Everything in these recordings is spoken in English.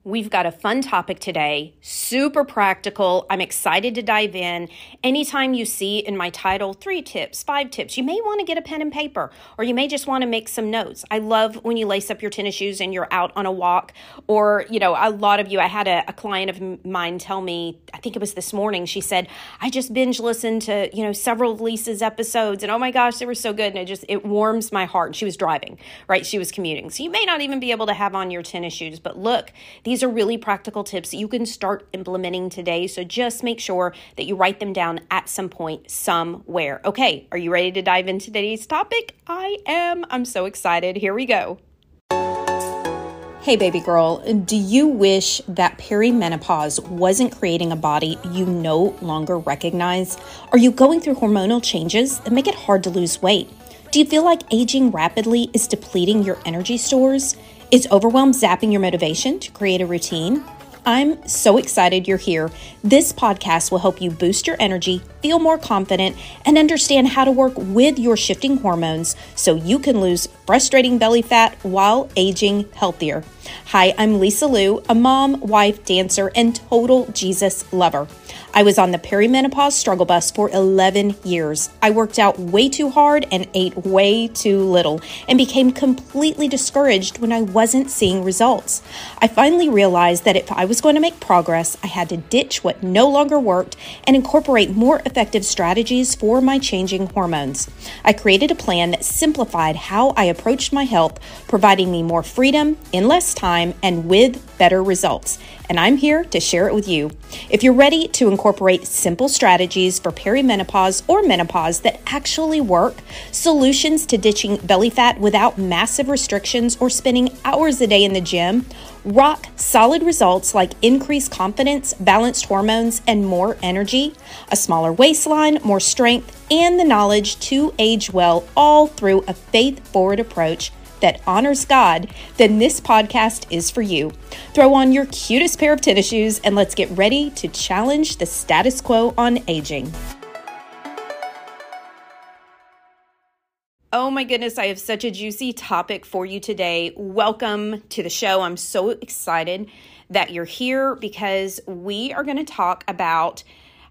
We've got a fun topic today, super practical. I'm excited to dive in. Anytime you see in my title, 3 tips, 5 tips, you may want to get a pen and paper, or you may just want to make some notes. I love when you lace up your tennis shoes and you're out on a walk, or, a lot of you, I had a client of mine tell me, I think it was this morning, she said, I just binge listened to, several of Lisa's episodes, and oh my gosh, they were so good, and it warms my heart. She was driving, right? She was commuting. So you may not even be able to have on your tennis shoes, but look, these are really practical tips that you can start implementing today. So just make sure that you write them down at some point somewhere. Okay, are you ready to dive into today's topic? I am. I'm so excited. Here we go. Hey, baby girl, do you wish that perimenopause wasn't creating a body you no longer recognize? Are you going through hormonal changes that make it hard to lose weight? Do you feel like aging rapidly is depleting your energy stores? Is overwhelm zapping your motivation to create a routine? I'm so excited you're here. This podcast will help you boost your energy, feel more confident, and understand how to work with your shifting hormones so you can lose frustrating belly fat while aging healthier. Hi, I'm Lisa Lou, a mom, wife, dancer, and total Jesus lover. I was on the perimenopause struggle bus for 11 years. I worked out way too hard and ate way too little and became completely discouraged when I wasn't seeing results. I finally realized that if I was going to make progress, I had to ditch what no longer worked and incorporate more effective strategies for my changing hormones. I created a plan that simplified how I approached my health, providing me more freedom in less time and with better results. And I'm here to share it with you. If you're ready to incorporate simple strategies for perimenopause or menopause that actually work, solutions to ditching belly fat without massive restrictions or spending hours a day in the gym, rock solid results like increased confidence, balanced hormones, and more energy, a smaller waistline, more strength, and the knowledge to age well, all through a faith-forward approach that honors God, then this podcast is for you. Throw on your cutest pair of tennis shoes and let's get ready to challenge the status quo on aging. Oh my goodness, I have such a juicy topic for you today. Welcome to the show. I'm so excited that you're here because we are going to talk about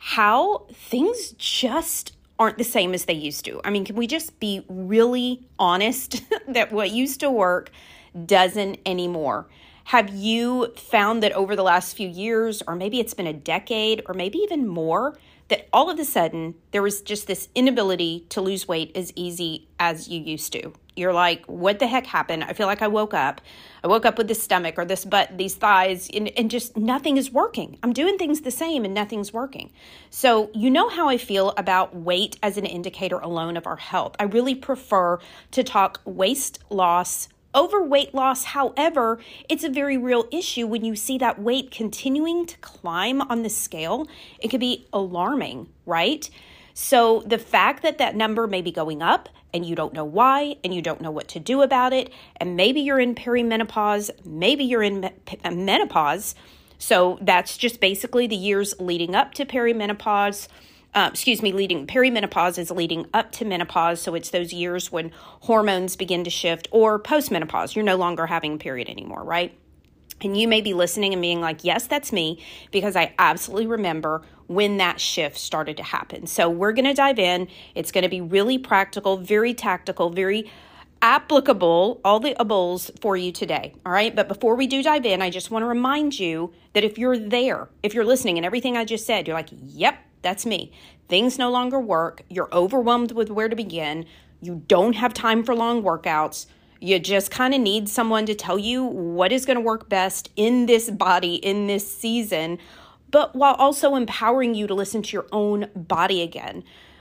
how things just aren't the same as they used to. I mean, can we just be really honest that what used to work doesn't anymore? Have you found that over the last few years, or maybe it's been a decade, or maybe even more, that all of a sudden there was just this inability to lose weight as easy as you used to? You're like, what the heck happened? I feel like I woke up with this stomach or this butt, these thighs, and just nothing is working. I'm doing things the same and nothing's working. So you know how I feel about weight as an indicator alone of our health. I really prefer to talk waist loss over weight loss. However, it's a very real issue when you see that weight continuing to climb on the scale. It could be alarming, right? So the fact that that number may be going up and you don't know why and you don't know what to do about it, and maybe you're in perimenopause, maybe you're in menopause. So that's just basically the years leading up to perimenopause. Perimenopause is leading up to menopause. So it's those years when hormones begin to shift, or postmenopause. You're no longer having a period anymore, right? And you may be listening and being like, yes, that's me, because I absolutely remember when that shift started to happen. So we're going to dive in. It's going to be really practical, very tactical, very applicable, all the ables for you today. All right. But before we do dive in, I just want to remind you that if you're there, if you're listening and everything I just said, you're like, yep, that's me. Things no longer work. You're overwhelmed with where to begin. You don't have time for long workouts. You just kind of need someone to tell you what is going to work best in this body, in this season, but while also empowering you to listen to your own body again.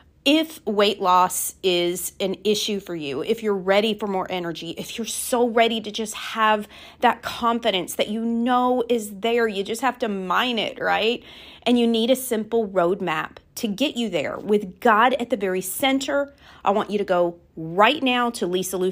If weight loss is an issue for you, if you're ready for more energy, if you're so ready to just have that confidence that you know is there, you just have to mine it, right? And you need a simple roadmap to get you there with God at the very center. I want you to go right now to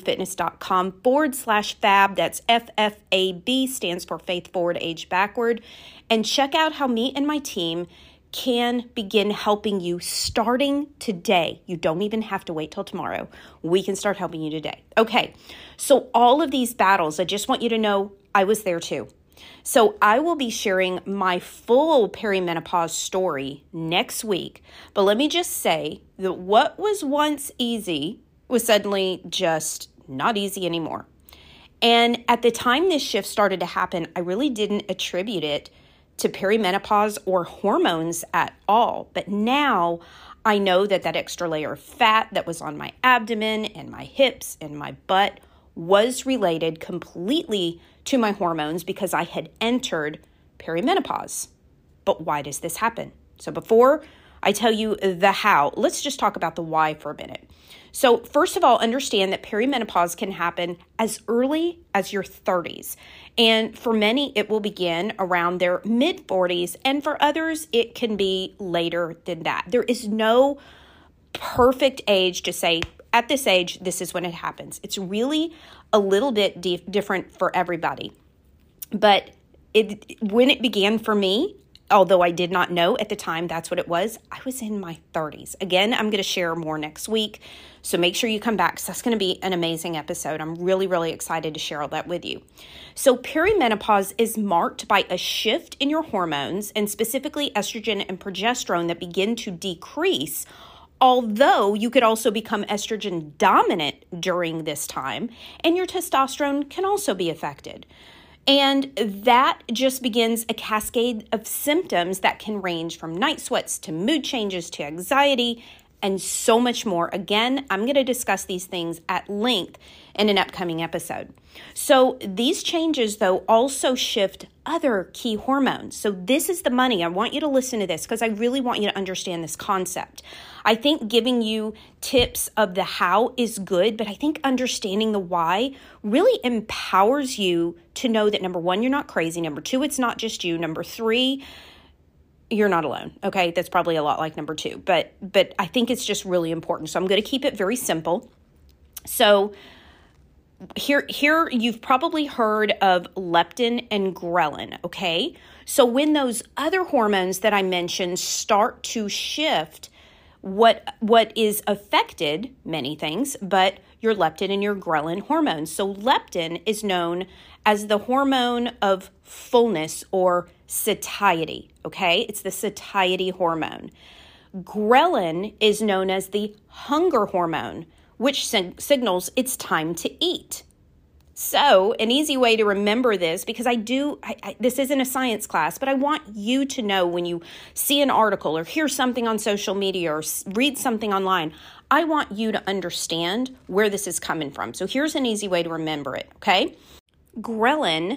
lisaloufitness.com/fab. That's FFAB, stands for Faith Forward, Age Backward. And check out how me and my team can begin helping you starting today. You don't even have to wait till tomorrow. We can start helping you today. Okay, so all of these battles, I just want you to know I was there too. So I will be sharing my full perimenopause story next week. But let me just say that what was once easy was suddenly just not easy anymore. And at the time this shift started to happen, I really didn't attribute it to perimenopause or hormones at all. But now I know that that extra layer of fat that was on my abdomen and my hips and my butt was related completely to my hormones because I had entered perimenopause. But why does this happen? So before I tell you the how, let's just talk about the why for a minute. So first of all, understand that perimenopause can happen as early as your 30s. And for many, it will begin around their mid-40s. And for others, it can be later than that. There is no perfect age to say, at this age, this is when it happens. It's really a little bit different for everybody. But when it began for me, although I did not know at the time that's what it was, I was in my 30s. Again, I'm going to share more next week. So make sure you come back because that's going to be an amazing episode. I'm really, really excited to share all that with you. So perimenopause is marked by a shift in your hormones, and specifically estrogen and progesterone, that begin to decrease. Although you could also become estrogen dominant during this time, and your testosterone can also be affected. And that just begins a cascade of symptoms that can range from night sweats to mood changes to anxiety and so much more. Again, I'm going to discuss these things at length in an upcoming episode. So these changes, though, also shift other key hormones. So this is the money. I want you to listen to this because I really want you to understand this concept. I think giving you tips of the how is good, but I think understanding the why really empowers you to know that, number one, you're not crazy. Number two, it's not just you. Number three, you're not alone. Okay, that's probably a lot like number two, but I think it's just really important. So I'm going to keep it very simple. So here you've probably heard of leptin and ghrelin, okay? So when those other hormones that I mentioned start to shift, what is affected, many things, but your leptin and your ghrelin hormones. So leptin is known as the hormone of fullness or satiety, okay? It's the satiety hormone. Ghrelin is known as the hunger hormone, which signals it's time to eat. So an easy way to remember this, because this isn't a science class, but I want you to know when you see an article or hear something on social media or read something online, I want you to understand where this is coming from. So here's an easy way to remember it, okay? Ghrelin,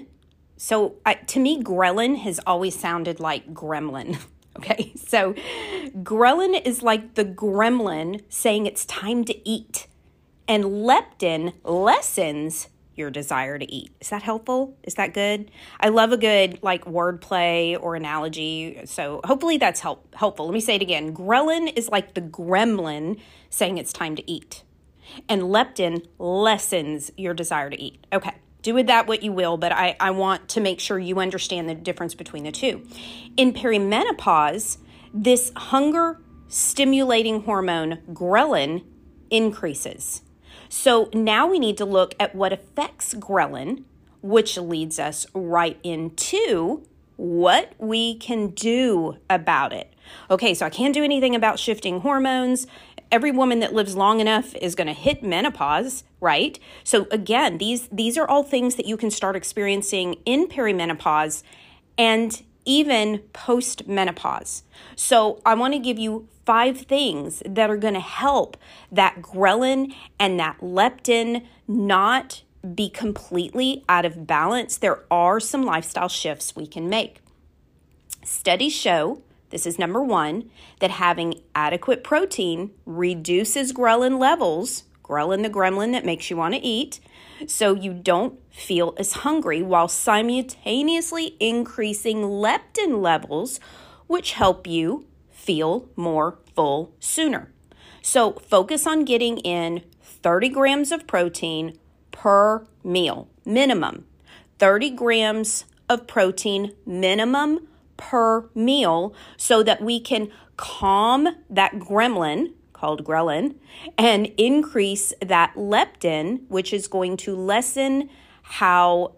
to me, ghrelin has always sounded like gremlin. Okay, so ghrelin is like the gremlin saying it's time to eat, and leptin lessens your desire to eat. Is that helpful? Is that good? I love a good wordplay or analogy, so hopefully that's helpful. Let me say it again. Ghrelin is like the gremlin saying it's time to eat, and leptin lessens your desire to eat. Okay. Do with that what you will, but I want to make sure you understand the difference between the two. In perimenopause, this hunger-stimulating hormone, ghrelin, increases. So now we need to look at what affects ghrelin, which leads us right into what we can do about it. Okay, so I can't do anything about shifting hormones. Every woman that lives long enough is going to hit menopause, right? So again, these are all things that you can start experiencing in perimenopause and even post-menopause. So I want to give you 5 things that are going to help that ghrelin and that leptin not be completely out of balance. There are some lifestyle shifts we can make. Studies show, this is number 1, that having adequate protein reduces ghrelin levels, ghrelin the gremlin that makes you want to eat, so you don't feel as hungry while simultaneously increasing leptin levels, which help you feel more full sooner. So focus on getting in 30 grams of protein per meal, minimum. 30 grams of protein minimum per meal so that we can calm that gremlin called ghrelin and increase that leptin, which is going to lessen how,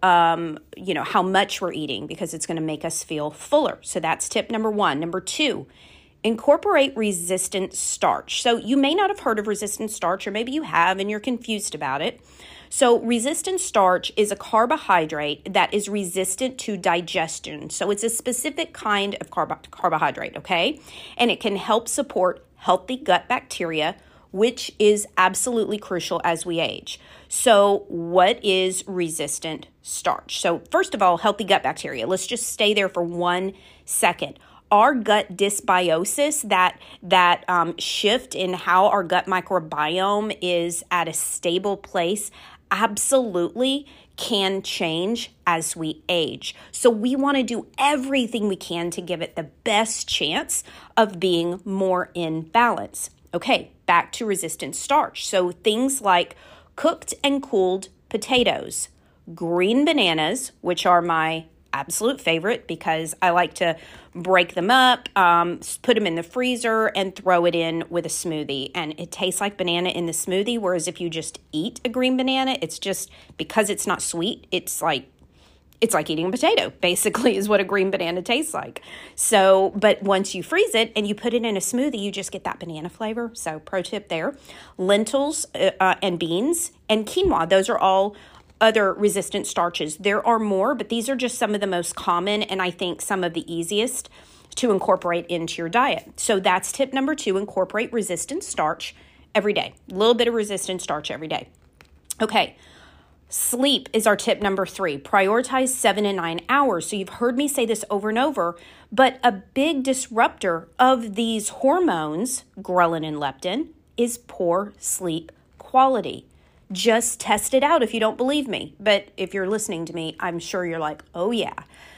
how much we're eating, because it's going to make us feel fuller. So that's tip number 1. Number 2, incorporate resistant starch. So you may not have heard of resistant starch, or maybe you have and you're confused about it. So resistant starch is a carbohydrate that is resistant to digestion. So it's a specific kind of carbohydrate, okay? And it can help support healthy gut bacteria, which is absolutely crucial as we age. So what is resistant starch? So first of all, healthy gut bacteria. Let's just stay there for 1 second. Our gut dysbiosis, that shift in how our gut microbiome is at a stable place, absolutely can change as we age. So we want to do everything we can to give it the best chance of being more in balance. Okay, back to resistant starch. So things like cooked and cooled potatoes, green bananas, which are my absolute favorite because I like to break them up, put them in the freezer, and throw it in with a smoothie. And it tastes like banana in the smoothie, whereas if you just eat a green banana, it's just, because it's not sweet, it's like eating a potato, basically, is what a green banana tastes like. So, but once you freeze it and you put it in a smoothie, you just get that banana flavor. So pro tip there. Lentils and beans and quinoa, those are all other resistant starches. There are more, but these are just some of the most common and I think some of the easiest to incorporate into your diet. So that's tip number 2, incorporate resistant starch every day. A little bit of resistant starch every day. Okay. Sleep is our tip number 3. Prioritize 7 and 9 hours. So you've heard me say this over and over, but a big disruptor of these hormones, ghrelin and leptin, is poor sleep quality. Just test it out if you don't believe me. But if you're listening to me, I'm sure you're like, oh yeah.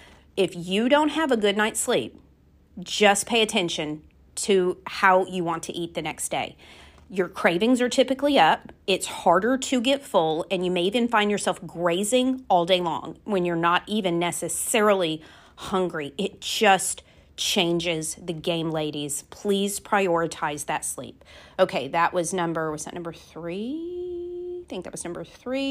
If you don't have a good night's sleep, just pay attention to how you want to eat the next day. Your cravings are typically up, it's harder to get full, and you may even find yourself grazing all day long when you're not even necessarily hungry. It just changes the game, ladies. Please prioritize that sleep. Okay, was that number 3? I think that was number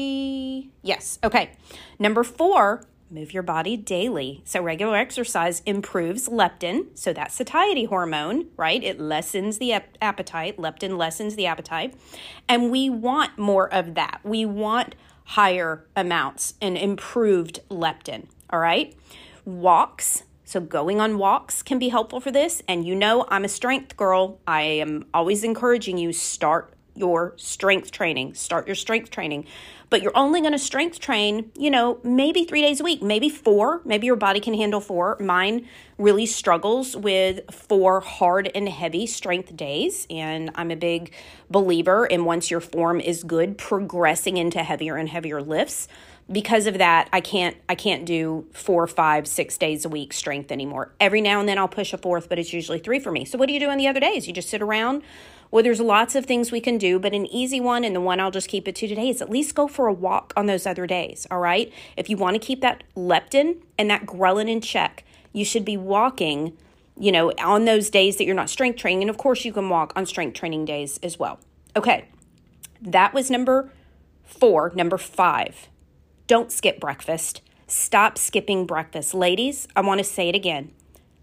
3. Yes, okay. Number 4, move your body daily. So regular exercise improves leptin. So that's satiety hormone, right? It lessens the appetite. Leptin lessens the appetite. And we want more of that. We want higher amounts and improved leptin, all right? Walks. So going on walks can be helpful for this. And you know I'm a strength girl. I am always encouraging you, start your strength training. Start your strength training. But you're only going to strength train, maybe 3 days a week, maybe 4. Maybe your body can handle 4. Mine really struggles with 4 hard and heavy strength days. And I'm a big believer in, once your form is good, progressing into heavier and heavier lifts. Because of that, I can't do 4, 5, 6 days a week strength anymore. Every now and then I'll push a 4th, but it's usually 3 for me. So what do you do on the other days? You just sit around? Well, there's lots of things we can do, but an easy one, and the one I'll just keep it to today, is at least go for a walk on those other days, all right? If you want to keep that leptin and that ghrelin in check, you should be walking, on those days that you're not strength training. And of course, you can walk on strength training days as well. Okay, that was number 4. Number 5, don't skip breakfast. Stop skipping breakfast. Ladies, I want to say it again.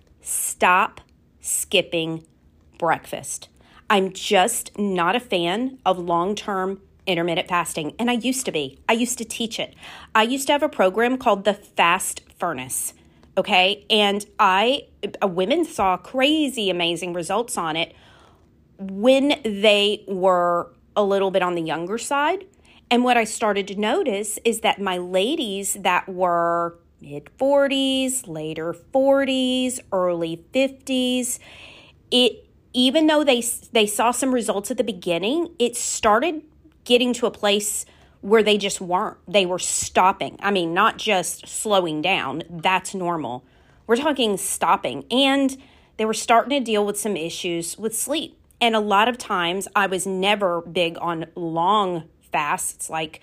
Stop skipping breakfast. I'm just not a fan of long-term intermittent fasting, and I used to be. I used to teach it. I used to have a program called the Fast Furnace, okay? And women saw crazy, amazing results on it when they were a little bit on the younger side. And what I started to notice is that my ladies that were mid-40s, later 40s, early 50s, even though they saw some results at the beginning, it started getting to a place where they just weren't. They were stopping. I mean, not just slowing down. That's normal. We're talking stopping. And they were starting to deal with some issues with sleep. And a lot of times I was never big on long fasts, like,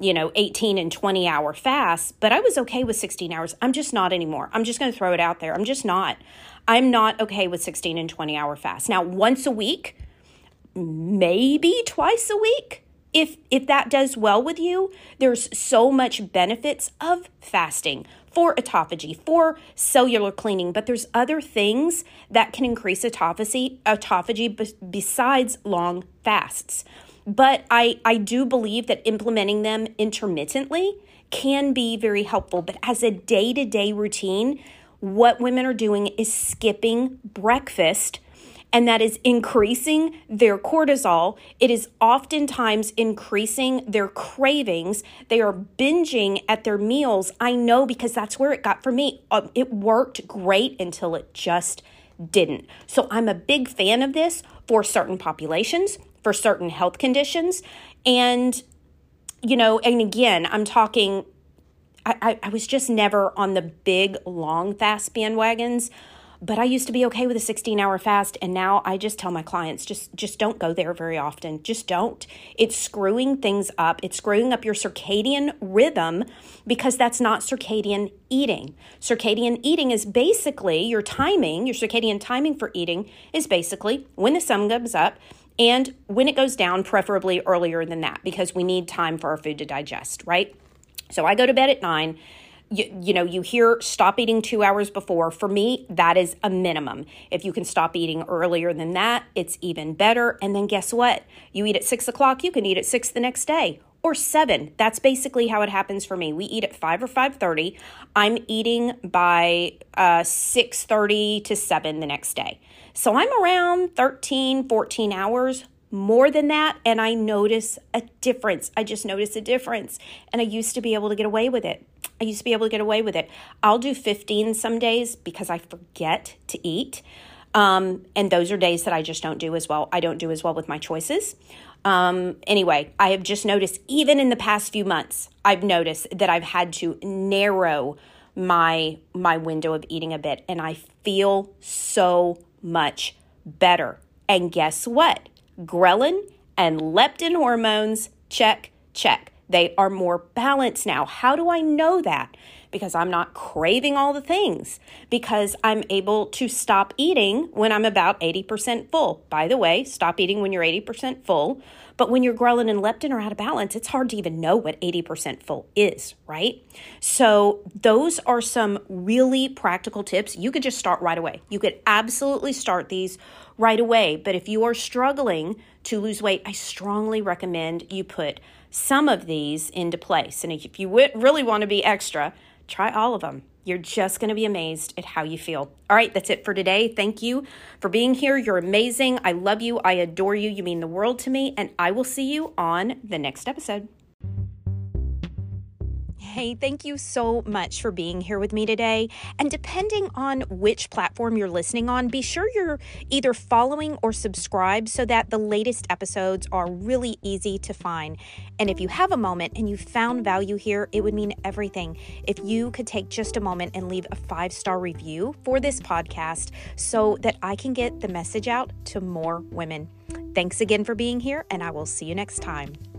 18 and 20 hour fasts, but I was okay with 16 hours. I'm just not anymore. I'm just going to throw it out there. I'm just not. I'm not okay with 16 and 20 hour fasts. Now, once a week, maybe twice a week, if that does well with you, there's so much benefits of fasting for autophagy, for cellular cleaning, but there's other things that can increase autophagy besides long fasts. But I do believe that implementing them intermittently can be very helpful. But as a day-to-day routine, what women are doing is skipping breakfast, and that is increasing their cortisol. It is oftentimes increasing their cravings. They are binging at their meals. I know, because that's where it got for me. It worked great until it just didn't. So I'm a big fan of this for certain populations, for certain health conditions. And, and again, I'm talking, I was just never on the big long fast bandwagons. But I used to be okay with a 16-hour fast, and now I just tell my clients, just don't go there very often. Just don't. It's screwing things up. It's screwing up your circadian rhythm, because that's not circadian eating. Circadian eating is basically your circadian timing for eating is basically when the sun comes up and when it goes down, preferably earlier than that, because we need time for our food to digest, right? So I go to bed at 9. You hear stop eating 2 hours before. For me, that is a minimum. If you can stop eating earlier than that, it's even better. And then guess what? You eat at 6 o'clock, you can eat at 6 the next day, or 7. That's basically how it happens for me. We eat at 5 or 5:30. I'm eating by 6:30 to 7 the next day. So I'm around 13, 14 hours. More than that, and I notice a difference. I just notice a difference. And I used to be able to get away with it. I'll do 15 some days because I forget to eat. And those are days that I just don't do as well. I don't do as well with my choices. Anyway, I have just noticed, even in the past few months, I've noticed that I've had to narrow my window of eating a bit. And I feel so much better. And guess what? Ghrelin and leptin hormones, check. They are more balanced now. How do I know that? Because I'm not craving all the things, because I'm able to stop eating when I'm about 80% full. By the way, stop eating when you're 80% full. But when your ghrelin and leptin are out of balance, it's hard to even know what 80% full is, right? So those are some really practical tips. You could just start right away. You could absolutely start these right away. But if you are struggling to lose weight, I strongly recommend you put some of these into place. And if you really want to be extra, try all of them. You're just going to be amazed at how you feel. All right, that's it for today. Thank you for being here. You're amazing. I love you. I adore you. You mean the world to me. And I will see you on the next episode. Hey, thank you so much for being here with me today. And depending on which platform you're listening on, be sure you're either following or subscribed so that the latest episodes are really easy to find. And if you have a moment and you found value here, it would mean everything if you could take just a moment and leave a 5-star review for this podcast so that I can get the message out to more women. Thanks again for being here, and I will see you next time.